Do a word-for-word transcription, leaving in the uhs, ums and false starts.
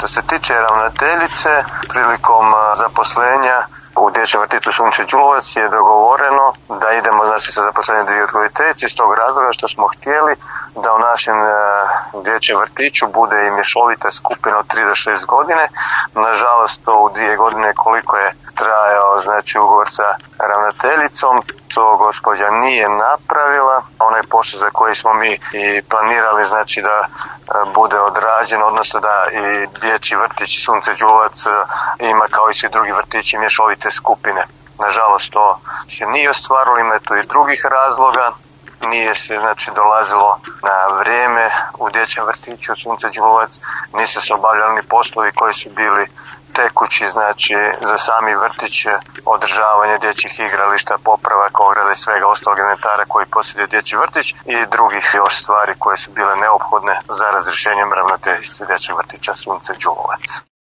Što se tiče ravnateljice, prilikom zaposlenja u dječjem vrtiću Sunce Đulovac je dogovoreno da idemo znači sa zaposlenjem dvije odgojiteljice iz tog razloga što smo htjeli da u našem e, dječjem vrtiću bude i mješovita skupina od tri do šest godine. Nažalost, to u dvije godine koliko je trajao znači ugovor sa ravnateljicom, to gospođa nije napravila. Onaj posao za koji smo mi i planirali znači da e, bude odrađen, odnosno da i dječji vrtić Sunce Đulovac e, ima kao i svi drugi vrtići mješovite skupine. Nažalost, to se nije ostvarilo, ima tu i drugih razloga. Nije se znači dolazilo na vrijeme u dječjem vrtiću Sunce Đulovac, nisu se obavljali ni poslovi koji su bili tekući, znači za sami vrtić, održavanje dječjih igrališta, popravak ograda i svega ostalog inventara koji posjeduje dječji vrtić i drugih još stvari koje su bile neophodne za razrješenjem ravnateljice dječjeg vrtića Sunce Đulovac.